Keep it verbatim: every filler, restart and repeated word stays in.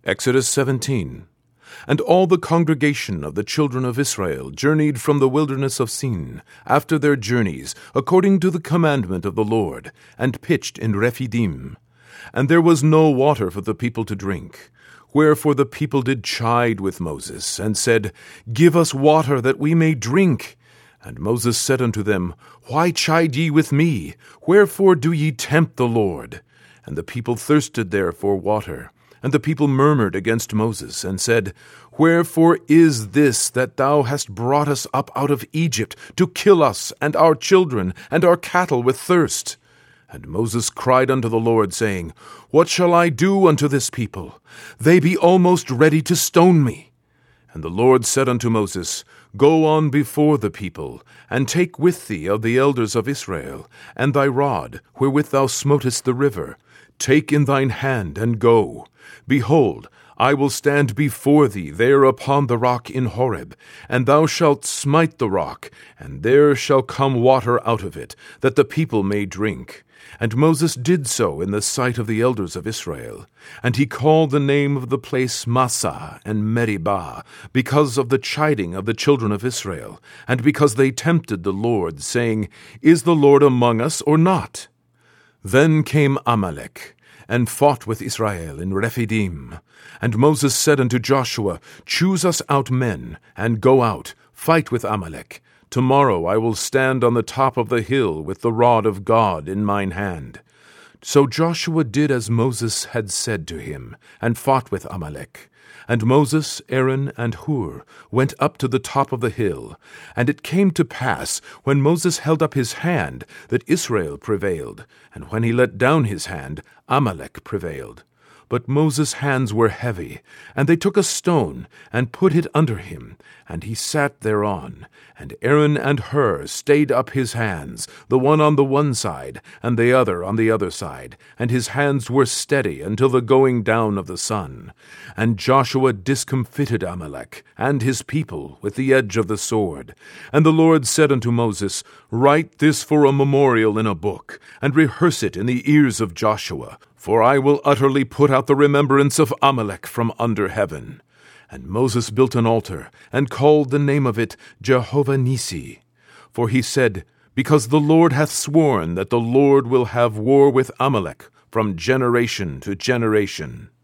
Exodus seventeen. And all the congregation of the children of Israel journeyed from the wilderness of Sin, after their journeys, according to the commandment of the Lord, and pitched in Rephidim. And there was no water for the people to drink. Wherefore the people did chide with Moses, and said, Give us water, that we may drink. And Moses said unto them, Why chide ye with me? Wherefore do ye tempt the Lord? And the people thirsted there for water. And the people murmured against Moses, and said, Wherefore is this that thou hast brought us up out of Egypt, to kill us, and our children, and our cattle with thirst? And Moses cried unto the Lord, saying, What shall I do unto this people? They be almost ready to stone me. And the Lord said unto Moses, Go on before the people, and take with thee of the elders of Israel, and thy rod, wherewith thou smotest the river. Take in thine hand, and go. Behold, I will stand before thee there upon the rock in Horeb, and thou shalt smite the rock, and there shall come water out of it, that the people may drink. And Moses did so in the sight of the elders of Israel. And he called the name of the place Massah and Meribah, because of the chiding of the children of Israel, and because they tempted the Lord, saying, Is the Lord among us or not? Then came Amalek, and fought with Israel in Rephidim. And Moses said unto Joshua, Choose us out men, and go out, fight with Amalek. Tomorrow I will stand on the top of the hill with the rod of God in mine hand. So Joshua did as Moses had said to him, and fought with Amalek. And Moses, Aaron, and Hur went up to the top of the hill. And it came to pass, when Moses held up his hand, that Israel prevailed, and when he let down his hand, Amalek prevailed. But Moses' hands were heavy, and they took a stone, and put it under him, and he sat thereon. And Aaron and Hur stayed up his hands, the one on the one side, and the other on the other side, and his hands were steady until the going down of the sun. And Joshua discomfited Amalek, and his people, with the edge of the sword. And the Lord said unto Moses, Write this for a memorial in a book, and rehearse it in the ears of Joshua, for I will utterly put out the remembrance of Amalek from under heaven. And Moses built an altar, and called the name of it Jehovah Nissi. For he said, Because the Lord hath sworn that the Lord will have war with Amalek from generation to generation.